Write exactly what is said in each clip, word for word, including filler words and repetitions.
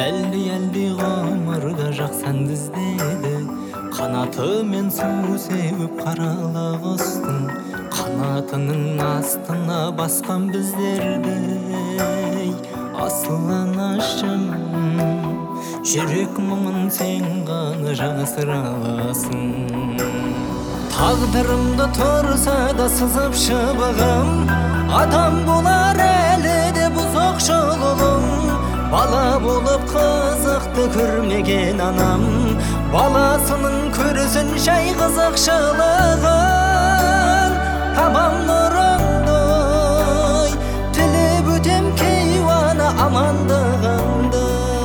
Әлді әлді ғұмырда жақсан діздеді, қанаты мен су сеуіп қарала құстың, қанатының астына басқан біздердей. Асыл анашым, жүрек мұңын сен ғана жасыра аласың. Тағдырымды тұрса да сызып шыбығым, адам болар әлі де бұзық жолым. Бала болып қызықты көрмеген анам, баласының көрсін жай қызықшылығын. Табам нұрыңды, тілеп өтем кейуана амандығыңды.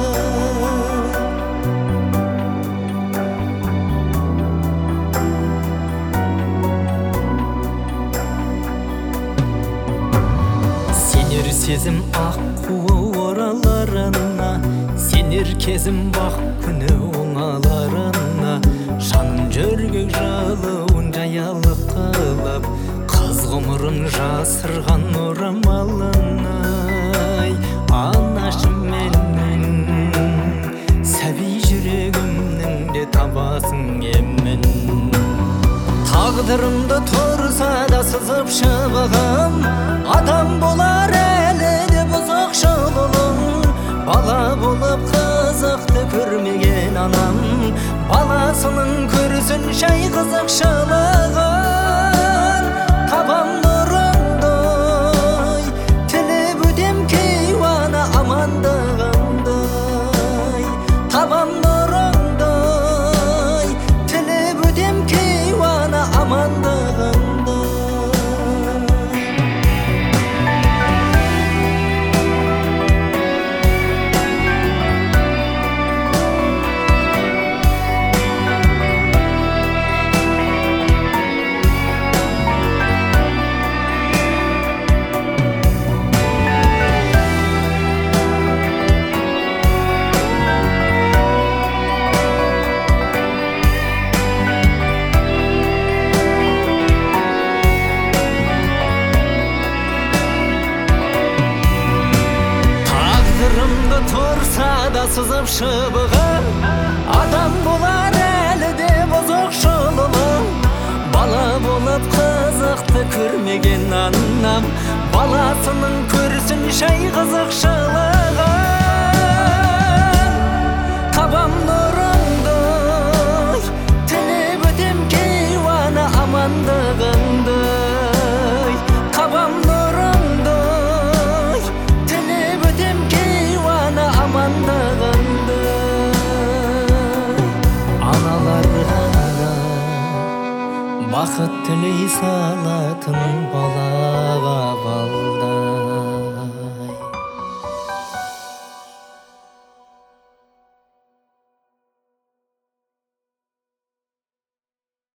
Сенер сезім аққу ораларына, сенер кезім бақ күні оңаларына. Жаным жөргек жалуын жаялық қылып, қыз ғұмырын жасырған орамалына. Анашым менің, сәби жүрегімнің де табасың емін. Тағдырымды тұрса да сызып шыбығым, адам болар әлі де бұзық жолым. Бала болып қызықты көрмеген анам, баласының көрсін жай қызықшылығын. Табам нұрыңды, тілеп өтем кейуана амандығыңды. Табам нұрыңды, тілеп өтем кейуана амандығыңды. Тұрса да сызып шыбығым, адам болар әлі де бұзық жолым. Бала болып қызықты көрмеген анам, баласының көрсін жай қызықшылығын. Табам нұрыңды, тілеп өтем кейуана амандығыңды. Табам нұрыңды, тілеп өтем кейуана амандығыңды. Аналарға бақыт тілей салатын балаға бал.